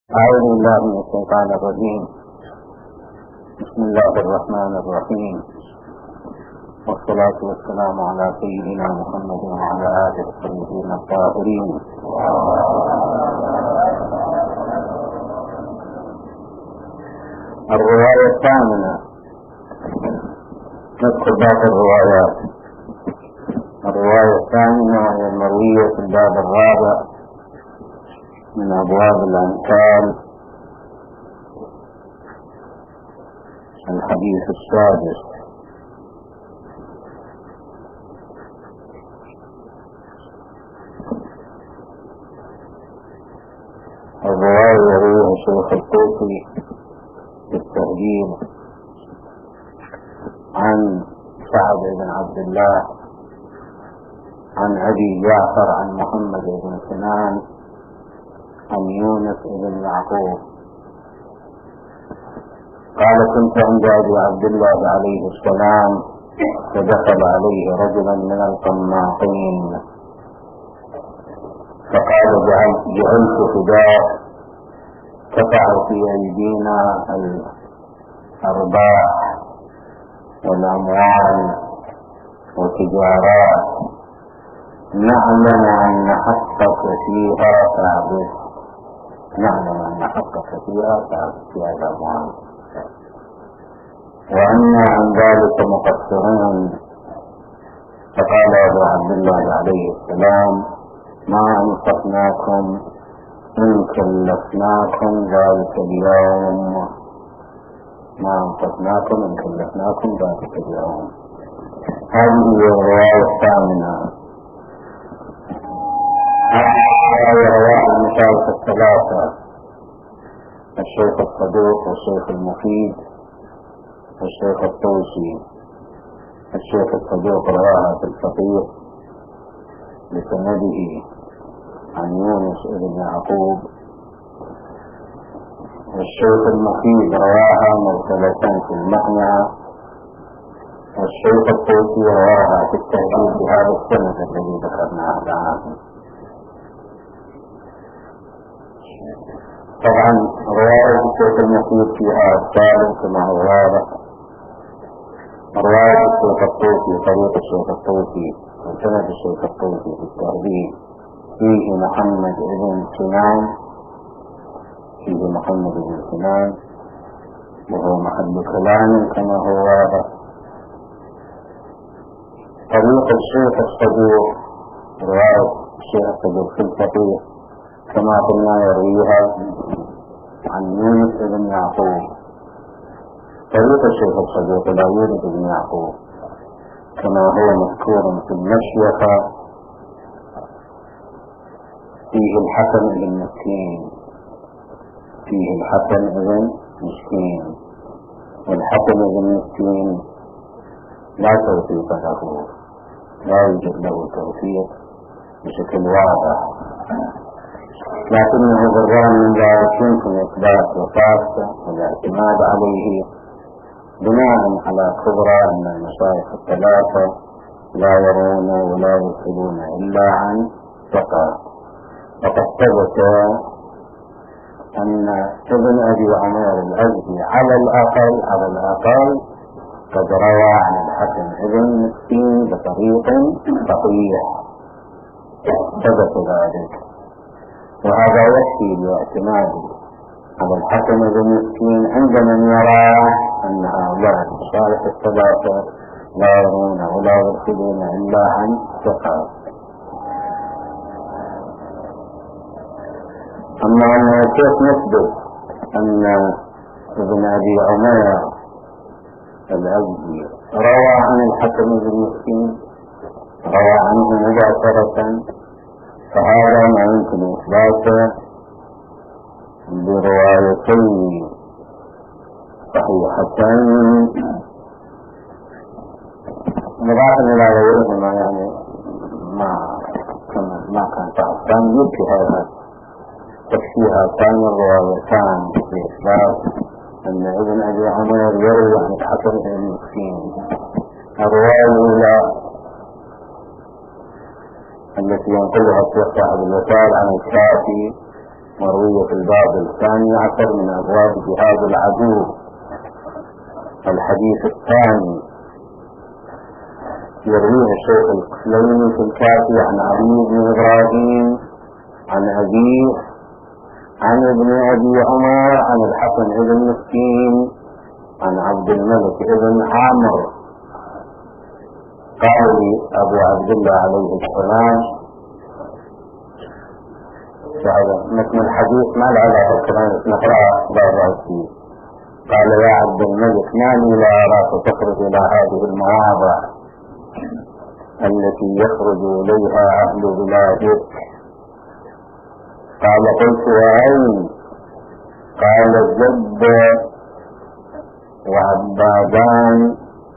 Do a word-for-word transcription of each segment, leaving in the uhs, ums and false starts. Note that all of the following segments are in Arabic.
أعوذ بالله من الشيطان الرجيم. بسم الله الرحمن الرحيم، والصلاة والسلام على سيدنا محمد وعلى آله الطيبين الطاهرين. الرواية الثامنة، ندخل باب الروايات. الرواية الثامنة هي المروية في الباب الرابع من أبواب الأنكال، الحديث السادس. الرواية يرويها الشيخ الطوسي بالتهذيب عن سعد بن عبد الله عن أبي جعفر عن محمد بن سنان عن يونس بن يعقوب قال: كنت عند أبي عبد الله عليه السلام فدخل عليه رجلا من القماطين فقال: جعلت, جعلت فداء قطع في أيدينا الأرباح والأموال وتجارات نعلم أن حقك فيها ثابت نعلم أن حقك فيها ثابت في هذا الأموال، وأنا عن ذلك مقصرون. فقال أبو عبد الله عليه السلام: ما أنصفناكم إن كلفناكم ذلك اليوم ما أنصفناكم إن كلفناكم ذلك اليوم. هذه هي الرواية الثامنة. رواية المشايخ الثلاثة: الشيخ الصدوق والشيخ المفيد والشيخ الطوسي. الشيخ الصدوق رواها في الفقيه بسنده عن يونس بن يعقوب، والشيخ المفيد رواها مرسلة في المعنى، والشيخ الطوسي رواها في التهذيب بهذا السند الذي ذكرناه الآن. طبعا رواية الشيخ المفيد فيها الثالث كما هو واضح. رواية الشيخ الطوسي طريق الشيخ الطوسي وسند الشيخ الطوسي في التهذيب فيه محمد بن سنان فيه محمد بن سنان وهو محل كلام كما هو واضح. طريق الشيخ الصدوق رواية الشيخ الصدوق في الفقيه كما قلنا يرويها عن يونس بن يعقوب. طريق الشيخ الصدوق إلى يونس بن يعقوب كما هو مذكور في المشيخة فيه الحسن بن مسكين فيه الحسن بن مسكين والحسن بن مسكين لا توثيق له، لا يوجد له توثيق بشكل واضح، لكنه بالرغم من ذلك يمكن إثبات وفاته والاعتماد عليه بناء على كبرى أن المشايخ الثلاثة لا يرون ولا يرسلون إلا عن ثقة. وقد ثبت أن ابن أبي عمير الأزدي على الأقل على الأقل قد روى عن الحسن ابن مسكين بطريق صحيح، ثبت ذلك، وهذا يكفي لاعتماد على الحسن بن مسكين عند من يرى أن هؤلاء المشايخ الثلاثة لا يرون ولا يرسلون إلا عن ثقة. أما أن كيف نثبت أن ابن أبي عمير الأزدي روى عن الحسن بن مسكين روى عنه مباشرة، فهذا ما يمكن إثباته بروايتين صحيحتين مضافا إلى غيرهما، يعني ما ما كان صحيحتان يمكن هذا تكفيها ثاني الروايتان بإثبات أن ابن أبي عمير يروي عن الحسن بن مسكين. الرواية الأولى التي ينقلها الشيخ صاحب الوفاء عن الكافي مروية في الباب الثاني عشر من أبواب جهاد العدو. الحديث الثاني يرويه الشيخ الكليني في الكافي عن علي بن إبراهيم عن أبيه عن ابن أبي عمر عن الحسن بن مسكين عن عبد الملك بن عامر قال أبو عبد الله عليه السلام، مثل الحديث ما له علاقة كمان نقرأ بعض فيه، قال يا عبد الملك ما لي لا أراك تخرج إلى هذه المواضع التي يخرج إليها أهل بلادك؟ قال قلت وأين؟ قال الجدة وعبادان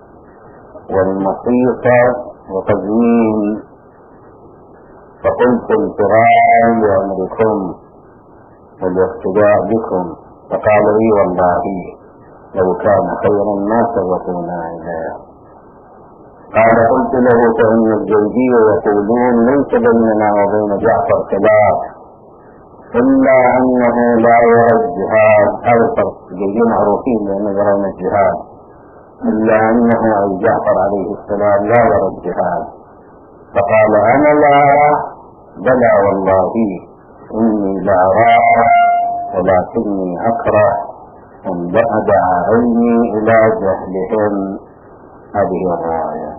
والمصيفة وقزوين. فقلت الفراع لأمركم والاقتداء بكم، فقال لي والله لو كان خيرا ما سبقونا إليه. قال قلت له فإن الجوزي يقولون ليس بيننا وبين جعفر خلاف إلا أنه لا يرى الجهاد، هذا الفرق الجوزي معروفين لأنه يرون الجهاد، إلا أنه أي جعفر عليه السلام لا يرى الجهاد. فقال أنا لا أرى، بلى والله إني لا أراه ولكني أكره أن أدع عيني إلى جهلهم. هذه الرواية.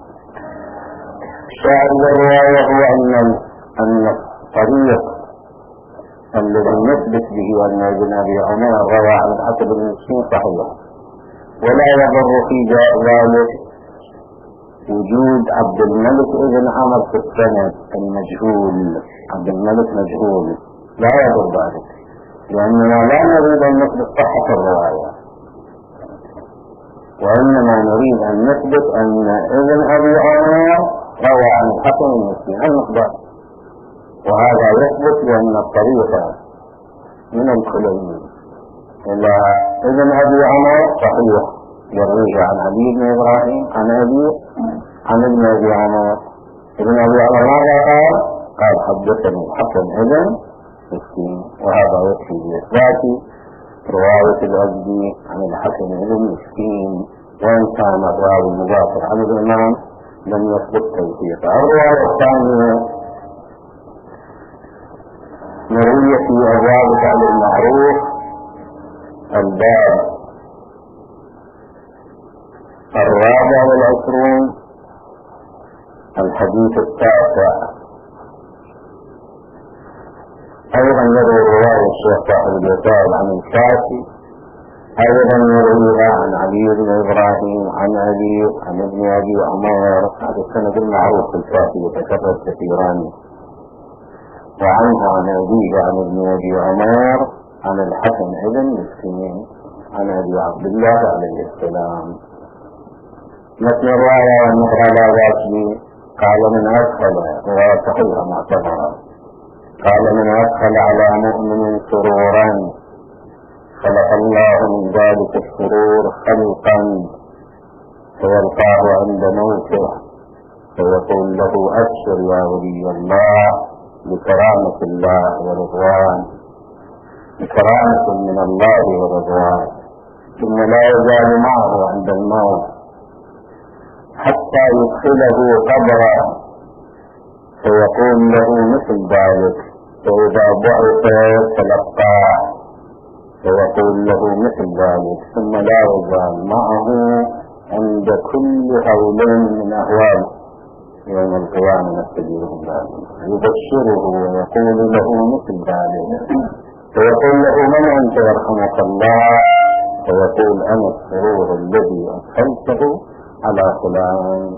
شاهد الرواية هو أن أن الطريق الذي نثبت به أن ابن أبي عمر روى عن الحسن بن مسكين صحيح، ولا يضر في ذلك وجود عبد الملك ابن عمر في السند المجهول. عبد الملك مجهول، لا يضر ذلك، لأننا لا نريد أن نثبت صحة الرواية، وإنما نريد أن نثبت أن ابن أبي عمر روى عن الحسن المسكين المقدار، وهذا يثبت لأن الطريقة من الكليني إلى ابن أبي عمر صحيح، يرويه عن علي بن إبراهيم عن أبي عن ابن أبي عمر. ابن أبي عمر ماذا قال؟ قال حدثني الحسن ابن مسكين، وهذا يكفي بإثبات رواية الأزدي عن الحسن ابن مسكين، وإن كان الراوي المباشر عن الإمام لم يثبت توثيقه. الرواية الثانية مروية في أبواب فعل المعروف الباب الرابع والعشرون الحديث التاسع. أيضا يروي رواية الشيخ صاحب الوسائل عن الكافي، أيضا يرويها عن علي بن إبراهيم عن أبي عن ابن أبي عمر، هذا السند المعروف في الكافي يتكرر كثيرا، وعنها عن أبيه عن ابن أبي عمر عن الحسن بن مسكين عن أبي عبد الله عليه السلام. مثل الرواية والنقرة لا بأس قال من أدخل، رواية صحيحة معتبرة، قال من أدخل على مؤمن سرورا خلق الله من ذلك السرور خلقا فيلقاه عند موته فيقول له أبشر يا ولي الله بكرامة الله ورضوان، بكرامة من الله ورضوان، ثم لا يزال معه عند الموت حتى يدخله قبره فيقول له مثل ذلك، فإذا بعث تلقاه فيقول له مثل ذلك، ثم لا يزال معه عند كل هول من أهوال يوم القيامة نستجيبه ذلك، يبشره ويقول له مثل ذلك، فيقول له من أنت يرحمك الله؟ فيقول أنا السرور الذي أدخلته على فلان.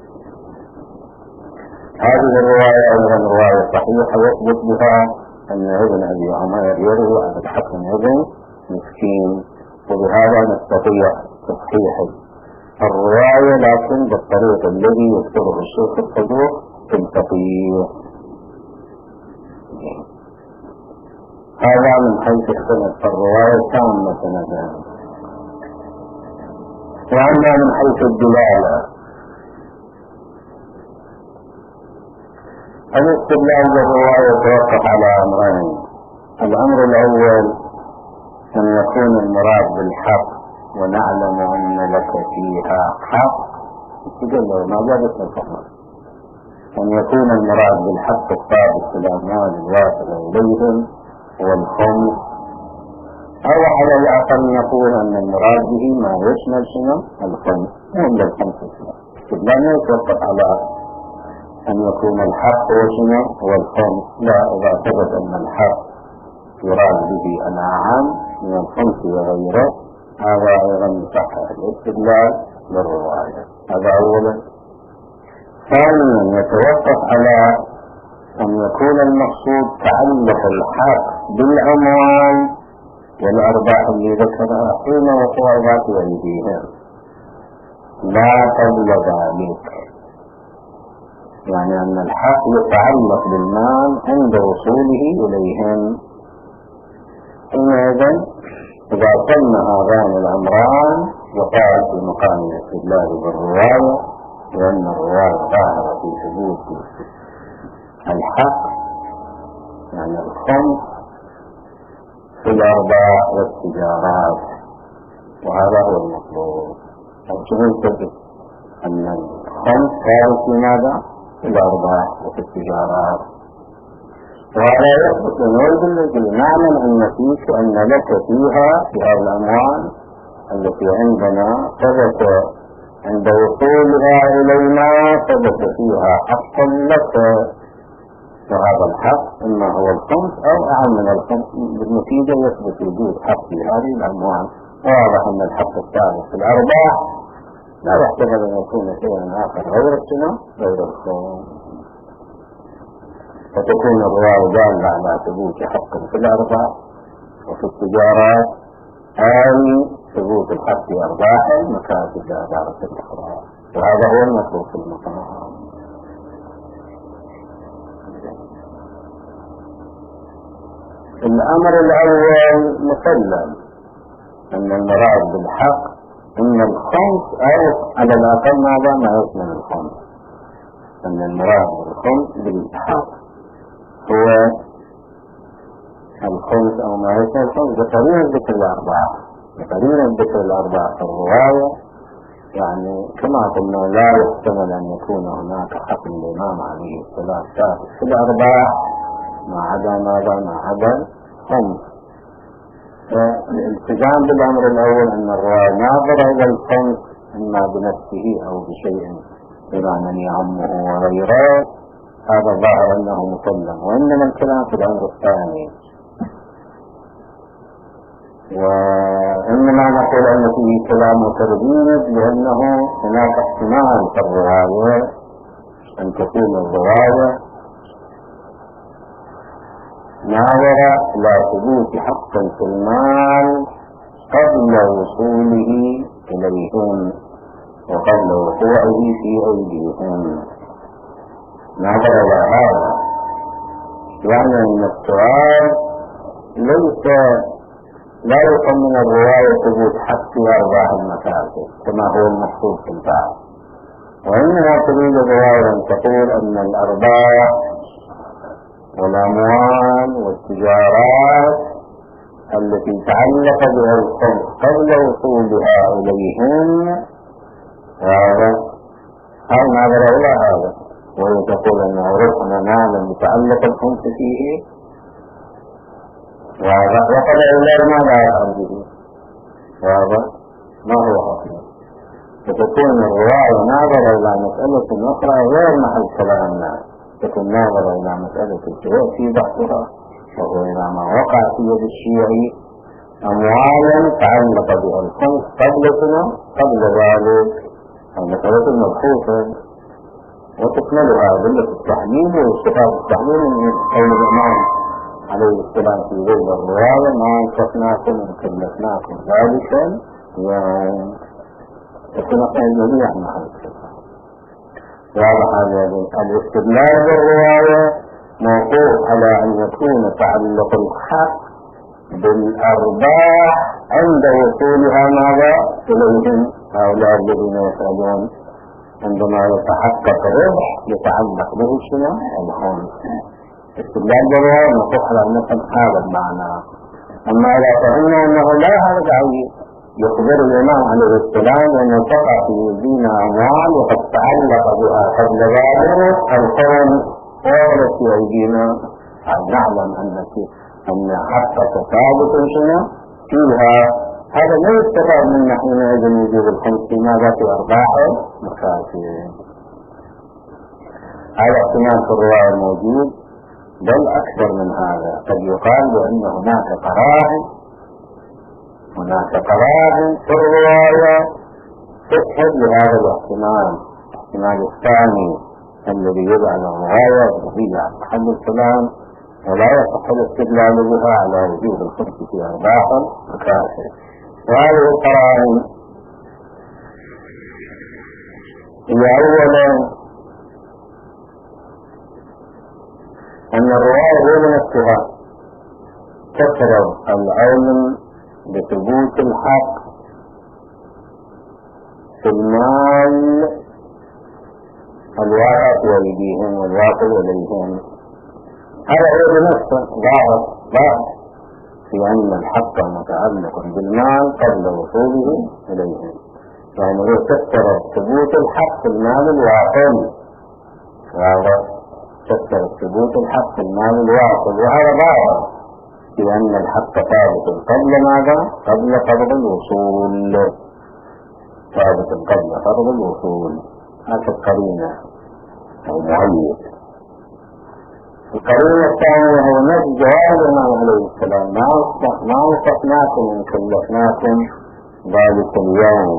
هذه الرواية أيضا رواية صحيحة يثبت بها أن ابن أبي عمر يروي عن الحسن بن مسكين، وبهذا نستطيع تصحيح الرواية لكن بالطريق الذي يذكره الشيخ الصدوق في التقييم. هذا من حيث السند، فالرواية تامة سندان. وأما من حيث الدلالة الاستدلال بالرواية يتوقف على أمرين: الأمر الأول أن يكون المراد بالحق ونعلم أن لك فيها حق، تقول ما جابت الفقر. أن يكون المراد بالحق الثابت في الأموال الواصلة إليهم هو الخمس، أو على الأقل نقول أن المراد به ما يشمل شنو؟ الخمس، ولا الخمس لا يتوقف على أن يكون الحق هو شنو؟ هو الخمس. لا، إذا ثبت أن الحق يراد به الأعم من الخمس وغيره هذا أيضا يصح الاستدلال بالرواية. هذا أولا. ثانيا يتوقف على أن يكون المقصود تعلق الحق بالأموال والأرباح اللي ذكرها حين وقوع ذات أيديهم، لا قبل ذلك. يعني أن الحق يتعلق بالمال عند وصوله إليهم. حينئذ إذا تم هذان الأمران وقال في مقام الاستدلال بالرواية، لأن الرواية ظاهرة في ثبوت الحق، يعني الخمس في الأرباح والتجارات، وهذا هو المطلوب. الجميل تجد أن الخمس كانت في ماذا؟ في الأرباح وفي التجارات. وهذا يثبت نريد الذي نعلم أن فيك أن لك فيها في هذه الأموال التي عندنا ثبت عند وصولها إلينا ثبت فيها حقا لك، وهذا الحق إما هو الخمس أو أعم من الخمس. بالنتيجة يثبت وجود حق في هذه الأموال. واضح أن الحق الثالث في الأرباح لا يحتمل أن يكون شيئا آخر غير السنة غير الخمس، فتكون الرواية دالة على ثبوت حق في الأرباح وفي التجارات، أي ثبوت الحق في أرباح مكاسب الأدارة الأخرى. وهذا هو المطلوب في المقام. الأمر الأول مسلم أن المراد بالحق إن الخمس، أو على الأقل ماذا ما يشمل الخمس، أن المراد بالخمس بالحق هو الخمس أو ما يشمل الخمس بقرينة ذكر الأرباح. بقرينة ذكر الأرباح في الرواية، يعني كما قلنا لا يحتمل أن يكون هناك حق الإمام عليه الصلاة والسلام في الأرباح ما عدا ماذا؟ ما عدا خمس. الالتزام بالأمر الأول أن الرواية ناظرة إلى الخمس إما بنفسه أو بشيء بمعنى يعمه وغيره، هذا ظاهر أنه مسلم. وإنما الكلام في الأمر الثاني، وإنما نقول أن فيه كلام وترديد لأنه هناك احتمال في الرواية أن تكون الرواية ناظرة إلى ثبوت حق في المال قبل وصوله إليهم وقبل وقوعه في أيديهم، ناظر إلى هذا. يعني أن السؤال ليس لا يكون من الرواية ثبوت حق في أرباح المكاسب كما هو المحفوظ في الباب، وإنها تريد الرواية أن تقول أن الأرباح والأموال والتجارات التي تعلق بها الخمس قبل وصولها إليهم هذا هل نظر إلى هذا، وهي تقول أن عرفنا نعلم متعلق الخمس فيه، وهذا وقد أولاد ما لا يفعل به، وهذا ما هو حقيقي. فتكون الرواية ناظرة إلى مسألة أخرى غير محل كلامنا، تكون ناظرة إلى مسألة الشيوع في بحثها، وهو إلى ما وقع في يد الشيعي أموالا تعلق بها الخمس قبل سنة قبل ذلك، المسألة المبحوثة وتكملها أدلة التحليل وصفات التحليل من قول الإمام عليه السلام في ذيل الرواية ما أنفقناكم وكلفناكم ذلك يوم، تكون الجميع محل الكلام. واضح هذا الاستدلال بالرواية موقوف على أن يكون تعلق الحق بالأرباح عند وصولها ماذا إليهم هؤلاء الذين يسألون، عندما يتحقق الربح يتعلق به شنو؟ الخمس. استدلال بالرواية نصح على أن نفهم هذا المعنى. أما إذا فهمنا أنه لا يرجع يخبر الإمام عليه السلام أنه تقع في يدينا أموال وقد تعلق بها قبل ذلك القوم ورد في أيدينا، نعلم أن أن حقك ثابت شنو فيها، هذا لا يستفاد منا حينئذ وجوب الخمس ماذا في أرباح مكاسب. هذا احتمال في الرواية الموجود، بل أكثر من هذا. قد يقال بأن هناك قراءة هناك قراءة في الرواية تشهد لهذا الاحتمال، الاحتمال الثاني الذي يجعل الرواية هي عن محل الكلام ولا يصح الاستدلال بها على وجوب الخمس في أرباح مكاسب. وهذه القرائن هي أولا أن الرواية هي نفسها تفرض العلم بثبوت الحق في المال الواقع في أيديهم والواقع إليهم. هذا هو بنفسه ظاهر ظاهر في أن الحق متعلق بالمال قبل وصوله إليهم، يعني هو تفرض ثبوت الحق في المال الواقع، وهذا تفرض ثبوت الحق في المال الواقع، وهذا ظاهر في أن الحق ثابت قبل ماذا؟ قبل قبض الوصول، ثابت قبل قبض الوصول. هذا القرينة المعيد. القرينة الثانية هو نفس جواب الإمام عليه السلام: ما وصفناكم إن كلفناكم ذلك اليوم.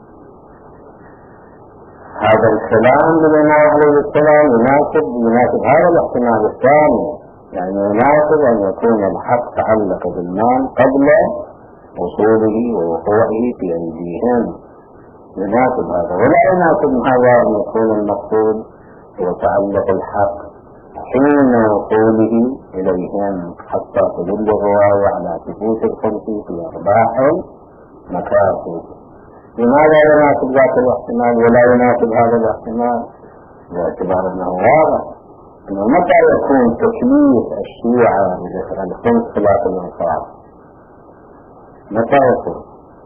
هذا الكلام للإمام عليه السلام يناسب يناسب هذا الاحتمال الثاني، يعني يناسب أن يكون الحق تعلق بالمال قبل وصوله ووقوعه في أيديهم، يناسب هذا. ولا يناسب هذا أن يكون المقصود هو تعلق الحق حين وصوله إليهم حتى تدل الرواية على ثبوت الخمس في أرباح مكاسب. لماذا يناسب ذات الاحتمال ولا يناسب هذا الاحتمال؟ باعتبار أنه واضح أنه متى يكون تكليف الشيعة بدفع الخمس خلاف الإنصاف؟ متى يكون؟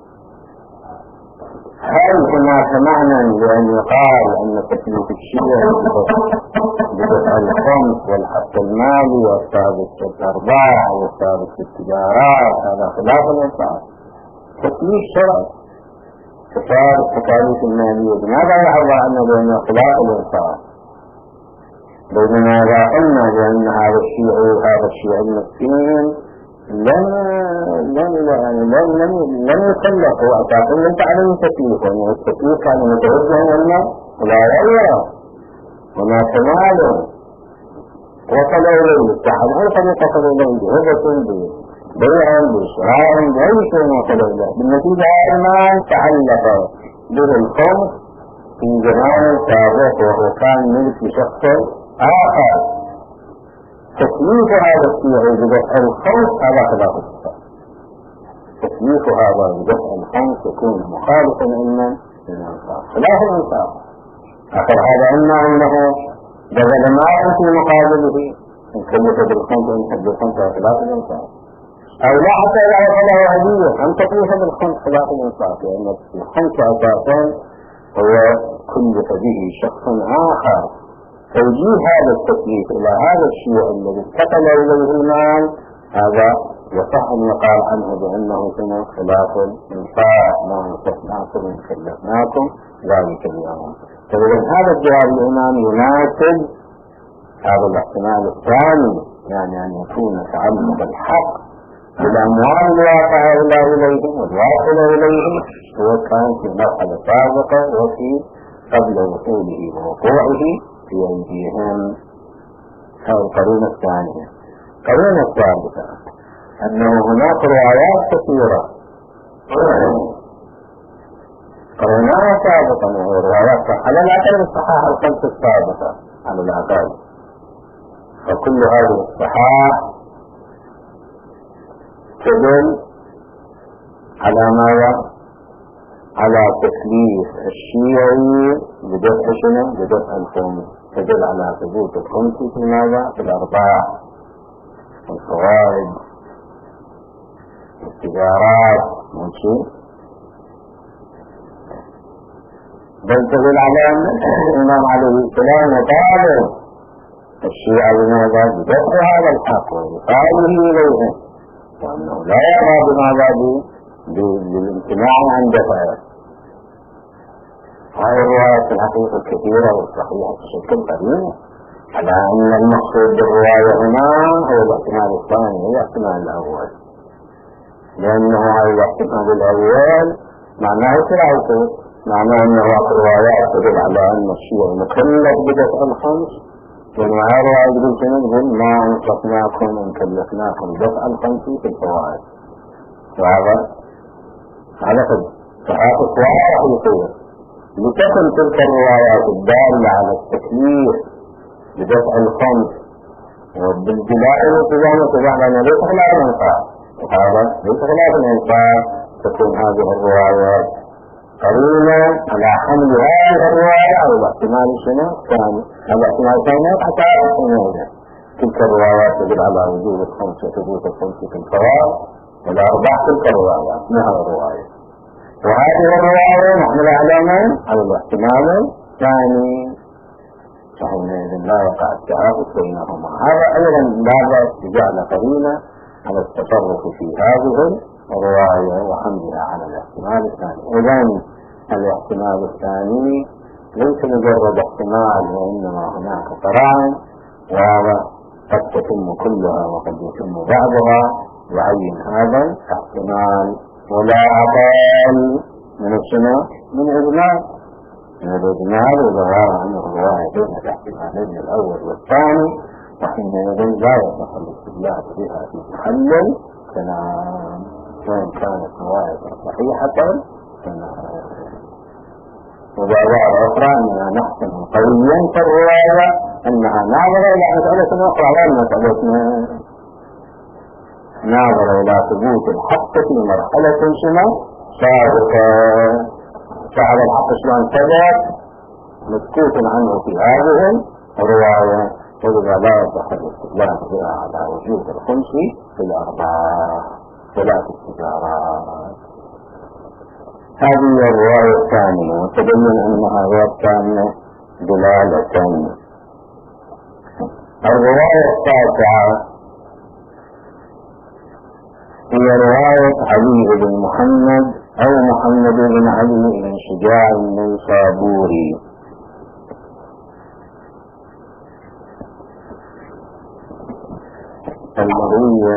هل هناك معنى لأن يقال أن تكليف الشيعة بدفع الخمس والحق المالي والثابت في الأرباح والثابت في التجارات هذا خلاف الإنصاف؟ تكليف شرعي كتاب التكاليف المالية، لماذا يعبر عنه بأنه خلاف الإنصاف؟ بينما إذا قلنا بأن هذا الشيعي وهذا الشيعي المسكين لم لم لم لم لم يكلفوا أساسا لم تعلم التكليف، وأن التكليف كان متوجها إلى ولا غيره وما كماله وصل إليه التحد هو قد يتصل إليه هبة بيع بشراء بأي شيء وصل إليه. بالنتيجة المال تعلق به الخمس في زمان سابق وهو كان ملك لشخص آخر. تكليف هذا الشيعي بدفع الخمس هذا خلاف الإنصاف. تكليف هذا بدفع الخمس يكون مخالفا إما للإنصاف، خلاف الإنصاف. آخر هذا إما أنه بذل مال في مقابله إن كلف بالخمس وإن كلف بالخمس خلاف الإنصاف، أو لا حتى إذا أخذه هدية أن تكلف بالخمس خلاف الإنصاف، لأن الخمس أساسا هو كلف به شخص آخر. توجيه هذا التكليف إلى هذا الشيء الذي اتكل إليه المال هذا يصح أن يقال عنه بأنه كان خلاف الإنصاف. ما وصفناكم إن كلفناكم ذلك اليوم. فإذا هذا الجواب الإمام يناسب هذا الاحتمال الثاني، يعني أن يكون تعلق الحق بالأموال الواقعة إليهم والواصلة إليهم هو كان في مرحلة سابقة وفي قبل وصوله ووقوعه في أيديهم. هذه القرينة الثانية. القرينة الثالثة أنه هناك روايات كثيرة قريناها سابقا وهي روايات على الأقل الصحاح الخمس السابقة على الأقل، فكل هذه الصحاح تدل على ماذا؟ على تكليف الشيعي بدفع شنو؟ بدفع الخمس. تدل على ثبوت الخمس في ماذا؟ في الأرباح والفوائد والتجارات والشيء، بل تدل على أن الإمام عليه السلام يطالب الشيعة بماذا؟ بدفع هذا الحق وإيصاله إليهم، وأنه لا يرى بماذا؟ بالامتناع عن دفعه. هذه الرواية في الحقيقة كثيرة والصحيحة بشكل قديم على أن المقصود بالرواية هنا هو الاحتمال الثاني هو الاحتمال الأول، لأنه هذا الاحتمال الأول معناه ثلاثة، معناه أنه الروايات تدل على أن الشيعة مكلف بدفع الخمس، وما رواية بالجنة ما أنصفناكم أن كلفناكم دفع الخمس في الفوائد. وهذا هذا فحاقق واضح يصير لتكن تلك الروايات الدالة على التكليف بدفع الخمس وبالدلاء الالتزام وتجعلنا ليس خلاف الانصاف، وهذا ليس خلاف الانصاف تكون هذه الروايات قرينة على حمل هذه الرواية على الاحتمال الشنو الثاني. هذا الاحتمال الثاني حتى أحتمال تلك الروايات تدل على وجود الخمس وثبوت الخمس في الفوائد والأرباح تلك الروايات من هذه الرواية، وهذه الرواية محملة على من؟ على الاحتمال الثاني، فحينئذ لا يقع التعارض بينهما. هذا أيضا باب جعل قرينة على التصرف في هذه الرواية وحملها على الاحتمال الثاني. إذن الاحتمال الثاني ليس مجرد احتمال وإنما هناك قرائن، وقد تتم كلها وقد يتم بعضها يعين هذا الاحتمال، ولا أقل من السنة من إجمال من الإجمال وظهار عن الرواية بين الاحتمالين الأول والثاني، وحينئذ لا يصح الاستدلال بها في محل كلام وإن كانت رواية صحيحة كما وبعضها أخرى أننا نحسن قويا في الرواية أنها ناظرة إلى مسألة أخرى غير مسألتنا، ناظر إلى ثبوت الحق في مرحلة شنو سابقة، فعلى الحق شلون ثبت مسكوت عنه في هذه الرواية، ولذا لا يصح الاستدلال بها على وجود الخمس في الأرباح ولا في التجارات. هذه الرواية الثانية، وتبين أنها هي الثانية دلالة. الرواية التاسعة هي رواية علي بن محمد أو محمد بن علي بن شجاع النيسابوري، المروية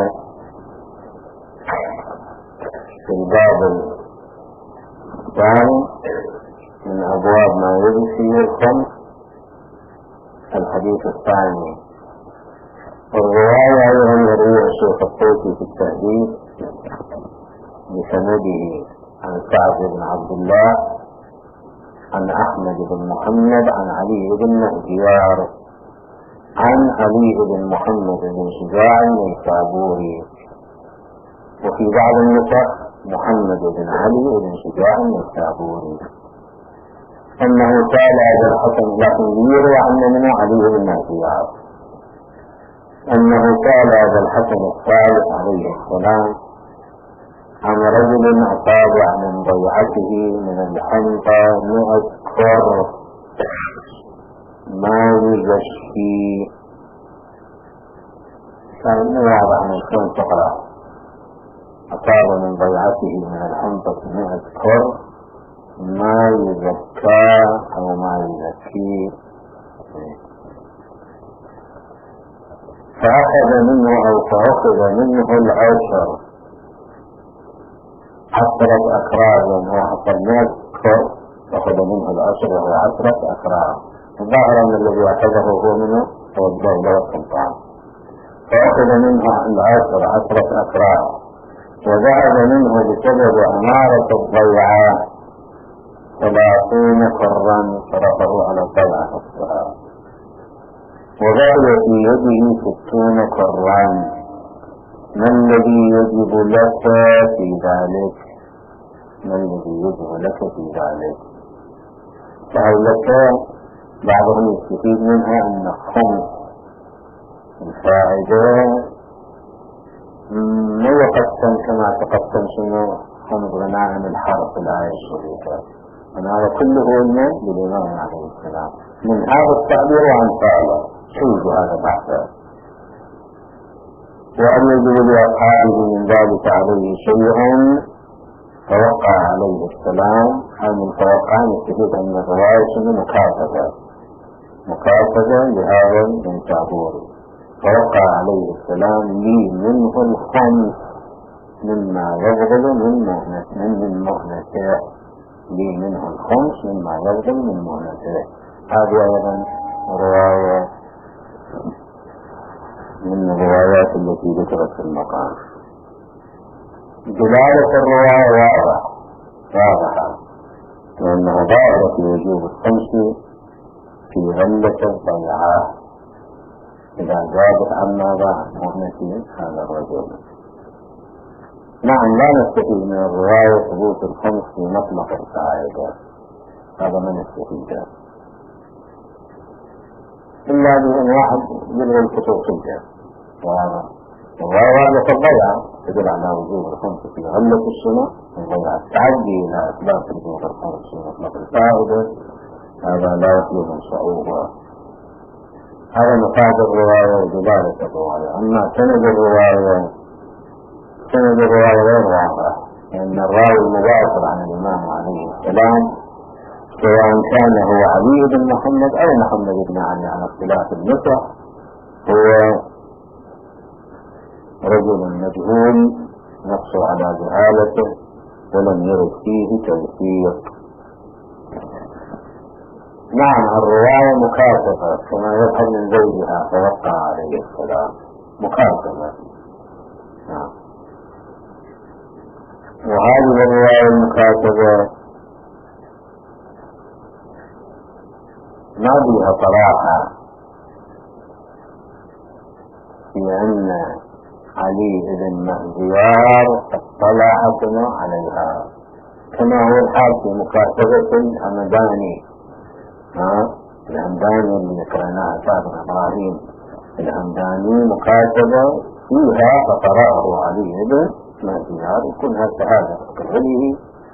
في الباب الثاني من أبواب ما يجب فيه الخمس، الحديث الثاني. والرواية أيضا يروي الشيخ الطوسي في التهذيب بسنده عن سعد بن عبد الله عن أحمد بن محمد عن علي بن مهديار عن علي بن محمد بن شجاع النيسابوري، وفي بعض النسخ محمد بن علي بن شجاع النيسابوري أنه سأل أبا الحسن، لكن يروى أن منه علي بن مهديار أنه سأل أبا الحسن الثالث عليه السلام عن رجل أصابع من ضيعته من الحنطة مئة كر ما يزكي. كان واضح من شلون تقرأ أصاب من ضيعته من الحنطة مئة كر ما يزكى أو ما يزكي، فأخذ منه أو فأخذ منه العشر عشرة أكراد، وهو حصل مئة كر فأخذ منه العشر وهو عشرة أكراد، ظاهرا من الذي أخذه هو منه هو الدولة والسلطان، فأخذ منه العشر عشرة أكراد، وذهب منه بسبب أمارة الضيعة ثلاثين كرا صرفه على الضيعة الصغار، وبقي في يده ستون كرا. ما الذي يجب لك في ذلك؟ ما الذي يجب لك في ذلك؟ فهل لك بعضهم يستفيد منها أن خمس الفائدة ما يقسم كما تقسم شنو خمس غنائم الحرب في الآية الشريفة، من هذا كله قلنا للإمام عليه السلام من هذا التعبير وأمثاله. شوفوا هذا بحثه. وأن يجب لأصحابه من ذلك عليه شيئا توقع عليه السلام، أو من توقع يستفيد أن الرواية شنو مكاتبة مكاتبة لهذا النيسابوري. توقع عليه السلام لي منه الخمس مما يبغض من مهنته من مهنته لي منه الخمس مما يبغض من مهنته. هذه أيضا رواية من الروايات التي ذكرت في المقام. دلالة الرواية واضحة واضحة لأنه ظاهرة في وجوب الخمس في غلة الضيعاء إذا زادت عما ضاع مهنة هذا الرجل. نعم لا نستفيد من الرواية ثبوت الخمس في مطلق الفائدة، هذا ما نستفيده إلا بأن واحد يلغي الخصوصية. والرواية الضيعة تدل على وجوب الخمس في غلة السنة، الضيعة تعدي إلى إثبات وجوب الخمس في مطلق الفائدة، هذا لا يخلو من صعوبة. هذا مفاد الرواية ودلالة الرواية. أما سند الرواية سند الرواية غير واضح، لأن الراوي المباشر عن الإمام عليه السلام سواء كان هو علي بن محمد أو محمد بن علي على اختلاف النسخ هو رجل مجهول نقص على جهالته ولم يرد فيه توثيق. نعم الرواية مكاتبة كما يظهر من زوجها توقع عليه السلام مكاتبة. نعم. وهذه الرواية المكاتبة ما بها صراحة في أن علي بن مهديار اطلع عليها كما هو الحال في مكاتبة الهمداني. الهمداني اللي قرأناها سابقا إبراهيم الهمداني مكاتبة فيها فقرأه علي بن مهديار وكلها شهادة كذلك،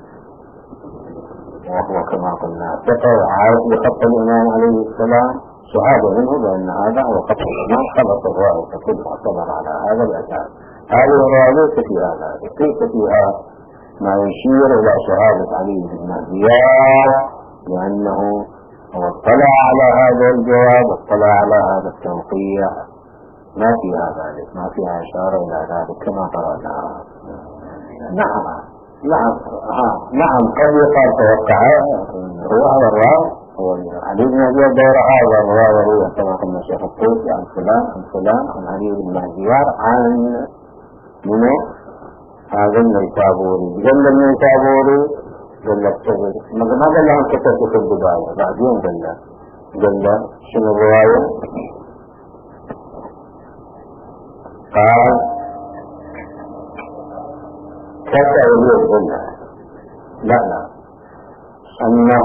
وهو كما قلنا ثقة وعارف بخط الإمام عليه السلام، شهادة منه بأن هذا هو خط الإمام خلط الرواية فكل اعتبر على هذا الأساس. هذه الرواية ليس فيها ذلك، ليس فيها ما يشير إلى شهادة علي بن مهديار لأنه هو اطلع على هذا الجواب واطلع على هذا التوقيع، ما فيها ذلك، ما فيها إشارة إلى ذلك كما قرأناها. نعم نعم ها نعم قد يقال توقع هو هذا الراوي هو علي بن مهديار دور هذا الراوي كما قلنا الشيخ الطوسي عن فلان عن فلان عن علي بن مهديار عن منو هذا النيسابوري جل النيسابوري جل الصبر ما قال لهم كتبت في البداية بعدين قال قال شنو الرواية قال كتا يقول قلنا لا لا أنه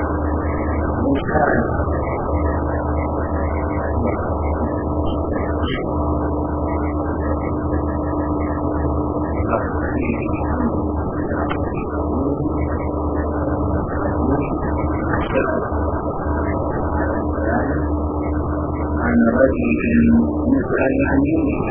عن رجل يسأل عن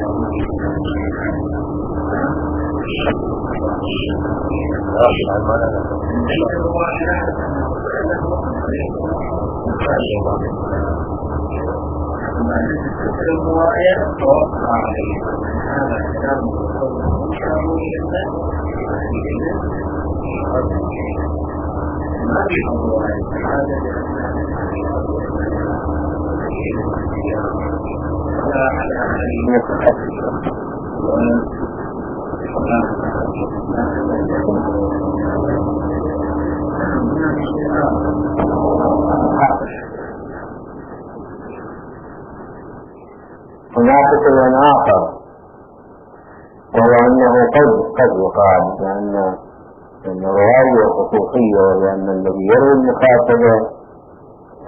هناك شيء آخر وهو أنه قد قد يقال لأن الرواية خصوصية، لأن الذي يروي المخاطبة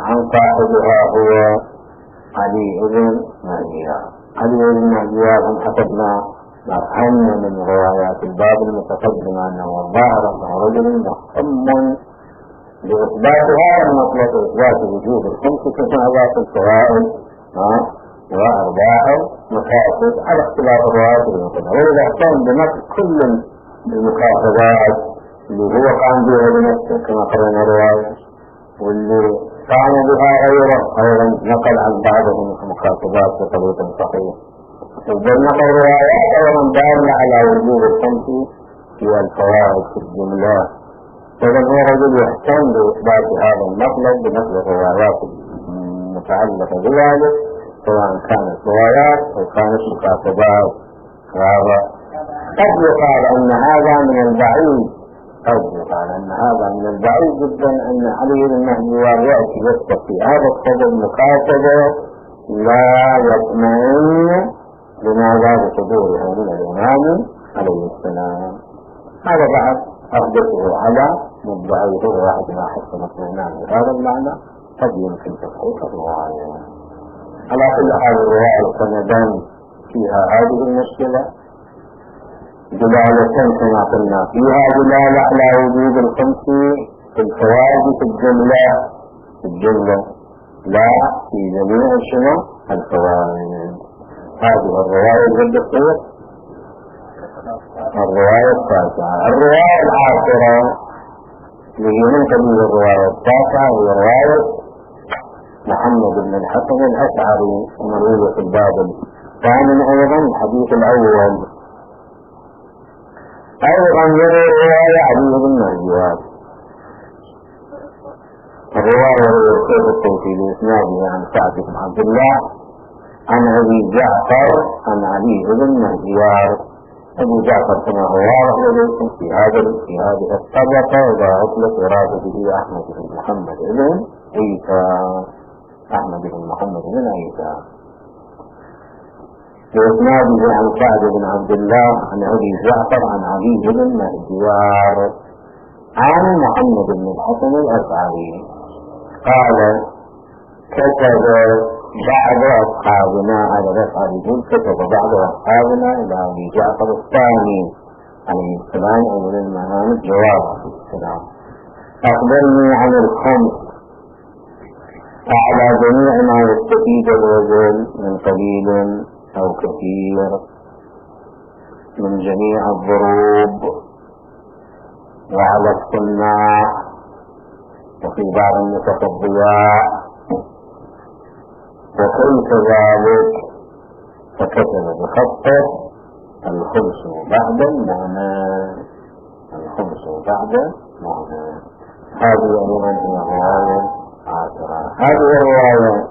عن صاحبها هو علي بن مهديار. علي بن مهديار هم حسبنا أفهمنا من روايات الباب المتقدم أنه الظاهر أنه رجل مصمم بإثبات هذا المطلق، إثبات وجود الخمس كشهادات الفوائد وأرباح مكاسب على اختلاف الروايات المتقدمة. وإذا اهتم بنقل كل المكاسبات اللي هو قام بها بنفسه كما قرأنا الرواية، واللي قام بها غيره أيضا نقل عن بعضهم المكاسبات بطريق صحيح. إذا نقل روايات أيضا دالة على وجود الخمس والفوائد في الجملة. إذا هو رجل يهتم بإثبات هذا المطلب بنقل الروايات المتعلقة بذلك، سواء كانت روايات أو كانت مكاتبات. وهذا قد يقال أن هذا من البعيد قد يقال أن هذا من البعيد جدا أن علي بن مهديار يأتي يكتب في هذا الصدر مكاتبة لا يطمئن لماذا بصدورها من الإمام عليه السلام. هذا بعد أحدثه على مدعيه واحد ما حسن اطمئنان بهذا المعنى قد يمكن تصحيح الرواية. على كل حال الرواية السندان فيها هذه المشكلة، دلالة كما قلنا فيها دلالة على وجود الخمس في الفوائد في الجملة في الجملة لا في جميع شنو الفوائد. هذه الرواية الجديدة. الرواية التاسعة الرواية العاشرة اللي من قبيل الرواية التاسعة هي رواية محمد بن الحسن الأشعري مروية في الباب الثامن أيضا الحديث الأول. أيضا يروي رواية علي بن مهديار. الرواية هي الشيخ التوفيق الإسنادي عن سعد بن عبد الله عن أبي جعفر عن علي بن مهديار. أبو جعفر كما هو واضح في هذا في هذه الطبقة إذا أطلق يراد به أحمد بن محمد بن عيسى أحمد بن محمد بن عيسى. وإسناده عن سعد بن عبد الله عن أبي جعفر عن علي بن مهديار عن محمد بن الحسن الأشعري قال كتب بعض أصحابنا على رفع الرجل كتب بعض أصحابنا إلى أبي جعفر الثاني عليه السلام أول المنام الجواب عليه السلام أخبرني عن الخمس على جميع ما يستفيد الرجل من قليل أو كثير من جميع الضروب وعلى الصناع وفي بعض النسخ الضياء وكيف ذلك فكتب بخطه الخمس بعد المعنى الخمس بعد المعنى. هذه أيضا هي رواية عاشرة. هذه الرواية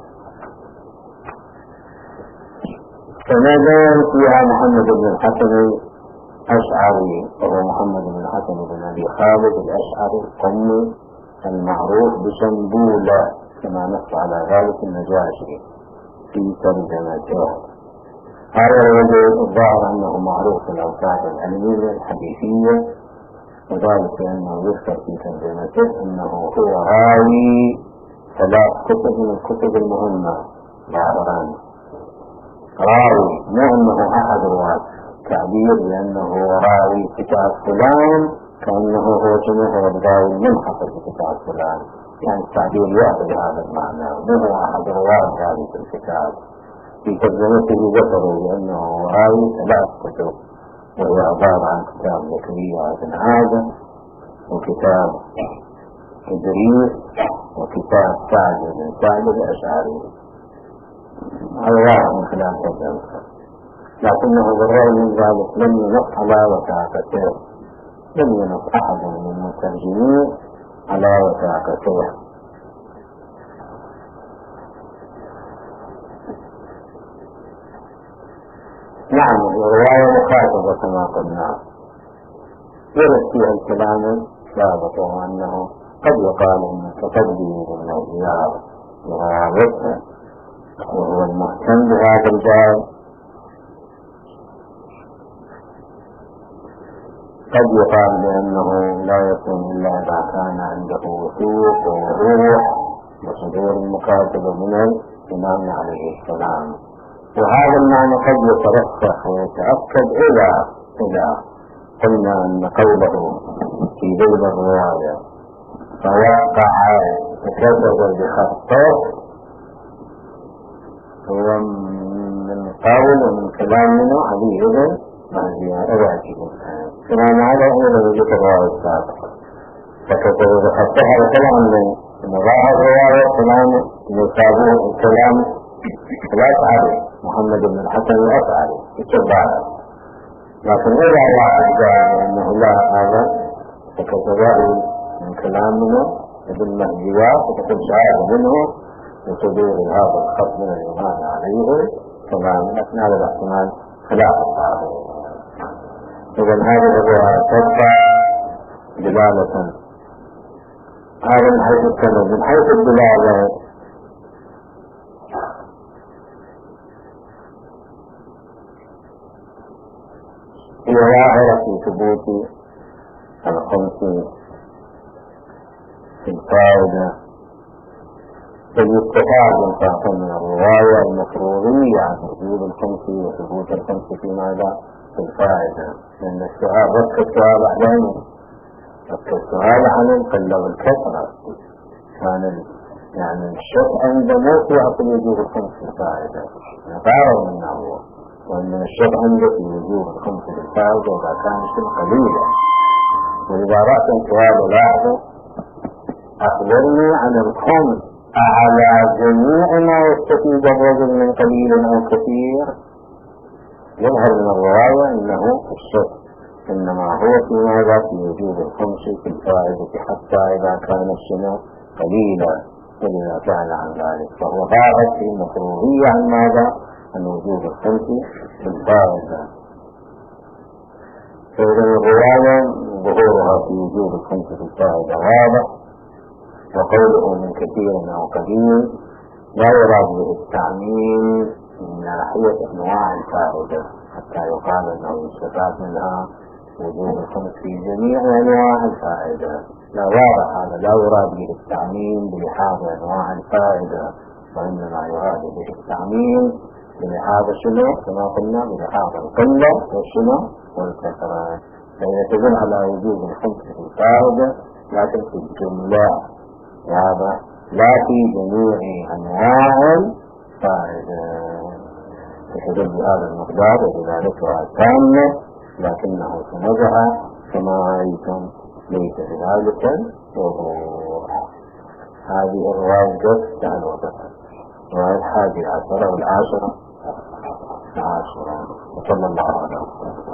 سندان فيها محمد بن الحسن الأشعري وهو محمد بن الحسن بن أبي خالد الأشعري القمي المعروف بشنبولة كما نص على ذلك النجاشي في ترجمته. هذا الرجل الظاهر أنه معروف في الأوقات العلمية الحديثية، وذلك أنه يذكر في ترجمته أنه هو راوي ثلاث كتب من الكتب المهمة ظاهرا. راوي مو أنه أحد رواة، تعبير بأنه راوي كتاب فلان كأنه هو جميع الراوي منحصر في كتاب فلان، يعني التعبير يأخذ هذا المعنى وهو أحد رواة ذلك الكتاب. في ترجمته ذكروا بأنه راوي ثلاث كتب، وهي عبارة عن كتاب زكريا بن آدم وكتاب إدريس وكتاب سعد بن سعد الأشعري. هذا واحد من خلال ترجمته، لكنه بالرغم من ذلك لم ينص على وثاقته، لم ينص أحد من المترجمين على وثاقته. نعم الرواية مخاطبة كما قلنا، يرد فيها الكلام سابقا أنه قد يقال أن تقدم الأولياء لغايته وهو المهتم بهذا الباب، قد يقال بأنه لا يكون إلا إذا كان عنده وثوق ووضوح وصدور المكاتبة من الإمام عليه السلام. وهذا المعنى قد يترسخ ويتأكد إلى إلى قلنا أن قوله في ذيل الرواية فوقع وكتب بخطه هو من قول ومن كلام منه علي بن مهدي الراشد. كلام هذا هو الذي ذكر الرواية السابقة. فكتب بخطه هذا كلام من ظاهر الرواية كلام يتابعه الكلام الأشعري محمد بن الحسن الأشعري يتبعه. لكن إذا واحد قال أنه لا هذا فكتبه من كلام منه ابن مهديات وكتب شهادة منه وصدور هذا الخط من الإمام عليه كلام أثناء الاحتمال خلاف الصحابة. إذن هذه الرواية تبقى دلالة. هذا من حيث السند. من حيث الدلالة هي ظاهرة في ثبوت الخمس في الفائدة. فيستفاد من من الرواية المفروضية عن وجود الخمس وثبوت الخمس في ماذا؟ في الفائدة. لأن السؤال رك السؤال أحيانا رك السؤال عن القلة والكثرة كان يعني الشك عند موت يعطي وجود الخمس في الفائدة نقارن منه هو، وأن الشك عنده في وجود الخمس في الفائدة إذا كان الشيء قليلا. وإذا رأت السؤال لاحظه أخبرني عن الخمس على جميع ما يستفيد الرجل من قليل أو كثير. يظهر من الرواية أنه الشك إنما هو في ماذا؟ في وجود الخمس في الفائدة حتى إذا كان الشيء قليلا فإذا كان عن ذلك فهو ظاهر في المفروضية عن ماذا؟ عن وجود الخمس في الفائدة. فإذا الرواية ظهورها في وجود الخمس في الفائدة واضح. وقوله من كثير أو قليل لا يراد به التعميم من ناحية أنواع الفائدة حتى يقال أنه يستفاد منها وجود الخمس في جميع أنواع الفائدة. لا واضح هذا، لا يراد به التعميم بلحاظ أنواع الفائدة، وإنما يراد به التعميم بلحاظ شنو كما قلنا بلحاظ القلة والشنو والكثرة. فإذا تدل على وجود الخمس في الفائدة لكن في الجملة هذا لا في جميع أنواع الفائدة. تدل بهذا المقدار وبذلكها تامة لكنه تنزع كما رأيتم ليس بذلك وضوح. هذه الرواية جد تعالى وتفعل الرواية الحادية عشرة والعاشرة عشرة. وصلى الله عليه وسلم.